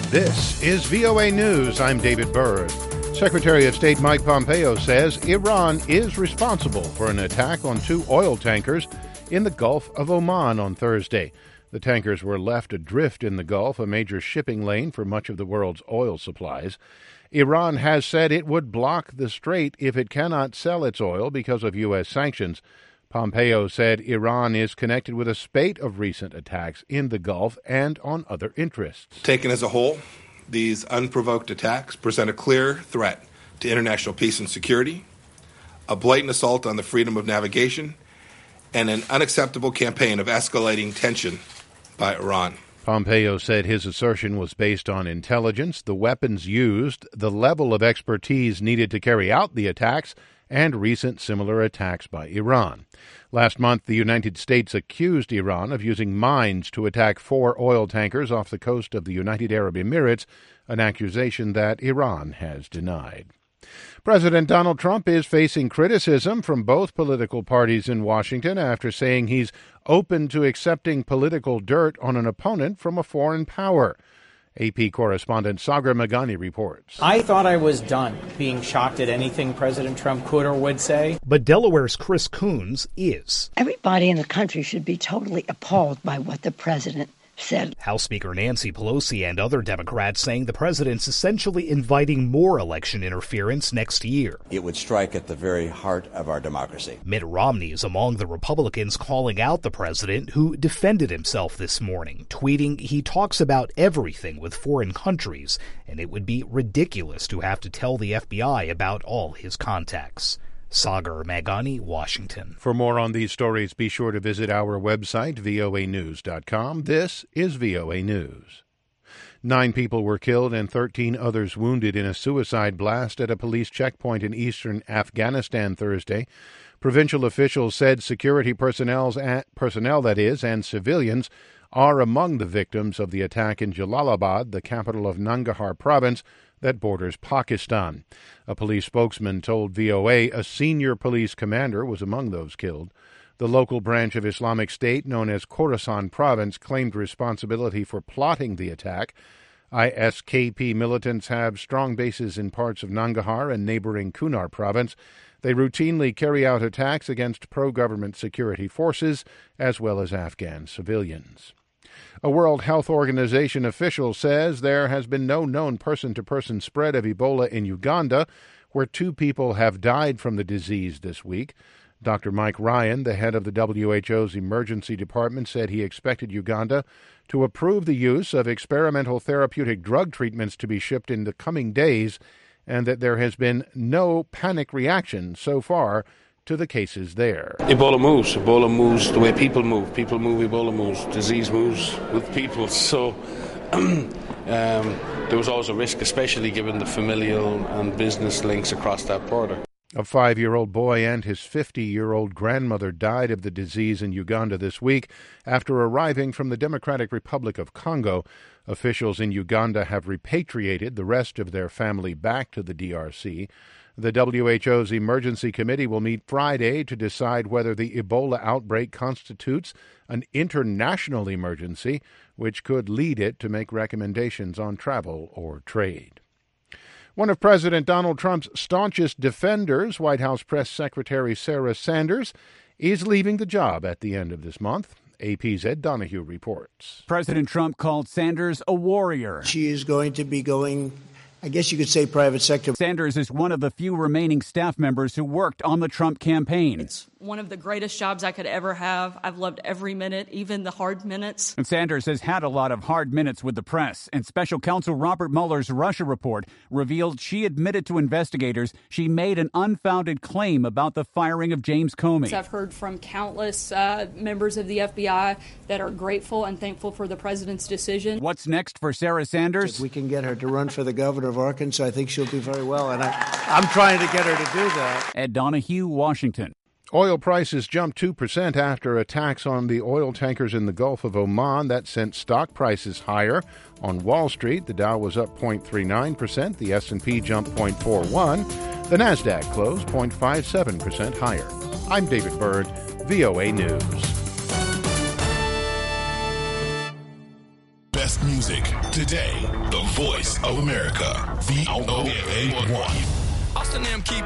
This is VOA News. I'm David Byrd. Secretary of State Mike Pompeo says Iran is responsible for an attack on 2 oil tankers in the Gulf of Oman on Thursday. The tankers were left adrift in the Gulf, a major shipping lane for much of the world's oil supplies. Iran has said it would block the strait if it cannot sell its oil because of U.S. sanctions. Pompeo said Iran is connected with a spate of recent attacks in the Gulf and on other interests. Taken as a whole, these unprovoked attacks present a clear threat to international peace and security, a blatant assault on the freedom of navigation, and an unacceptable campaign of escalating tension by Iran. Pompeo said his assertion was based on intelligence, the weapons used, the level of expertise needed to carry out the attacks, and recent similar attacks by Iran. Last month, the United States accused Iran of using mines to attack 4 oil tankers off the coast of the United Arab Emirates, an accusation that Iran has denied. President Donald Trump is facing criticism from both political parties in Washington after saying he's open to accepting political dirt on an opponent from a foreign power. AP correspondent Sagar Meghani reports. I thought I was done being shocked at anything President Trump could or would say. But Delaware's Chris Coons is. Everybody in the country should be totally appalled by what the president said. House Speaker Nancy Pelosi and other Democrats saying the president's essentially inviting more election interference next year. It would strike at the very heart of our democracy. Mitt Romney is among the Republicans calling out the president, who defended himself this morning, tweeting he talks about everything with foreign countries, and it would be ridiculous to have to tell the FBI about all his contacts. Sagar Meghani, Washington. For more on these stories, be sure to visit our website, voanews.com. This is VOA News. 9 people were killed and 13 others wounded in a suicide blast at a police checkpoint in eastern Afghanistan Thursday. Provincial officials said security personnel and civilians are among the victims of the attack in Jalalabad, the capital of Nangarhar province, that borders Pakistan. A police spokesman told VOA a senior police commander was among those killed. The local branch of Islamic State, known as Khorasan Province, claimed responsibility for plotting the attack. ISKP militants have strong bases in parts of Nangarhar and neighboring Kunar Province. They routinely carry out attacks against pro-government security forces as well as Afghan civilians. A World Health Organization official says there has been no known person-to-person spread of Ebola in Uganda, where 2 people have died from the disease this week. Dr. Mike Ryan, the head of the WHO's emergency department, said he expected Uganda to approve the use of experimental therapeutic drug treatments to be shipped in the coming days, and that there has been no panic reaction so far to the cases there. Ebola moves the way people move, Ebola moves, disease moves with people, so there was always a risk, especially given the familial and business links across that border. A 5-year-old boy and his 50-year-old grandmother died of the disease in Uganda this week after arriving from the Democratic Republic of Congo. Officials in Uganda have repatriated the rest of their family back to the DRC. The WHO's Emergency Committee will meet Friday to decide whether the Ebola outbreak constitutes an international emergency, which could lead it to make recommendations on travel or trade. One of President Donald Trump's staunchest defenders, White House Press Secretary Sarah Sanders, is leaving the job at the end of this month. AP's Ed Donahue reports. President Trump called Sanders a warrior. She is going to be going, I guess you could say, private sector. Sanders is one of the few remaining staff members who worked on the Trump campaign. It's one of the greatest jobs I could ever have. I've loved every minute, even the hard minutes. And Sanders has had a lot of hard minutes with the press. And Special Counsel Robert Mueller's Russia report revealed she admitted to investigators she made an unfounded claim about the firing of James Comey. I've heard from countless members of the FBI that are grateful and thankful for the president's decision. What's next for Sarah Sanders? If we can get her to run for the governor of Arkansas, I think she'll do very well. And I'm trying to get her to do that. Ed Donahue, Washington. Oil prices jumped 2% after attacks on the oil tankers in the Gulf of Oman. That sent stock prices higher. On Wall Street, the Dow was up 0.39%, the S&P jumped 0.41%, the Nasdaq closed 0.57% higher. I'm David Byrd, VOA News. Best music. Today, the voice of America. VOA1. Austin them keep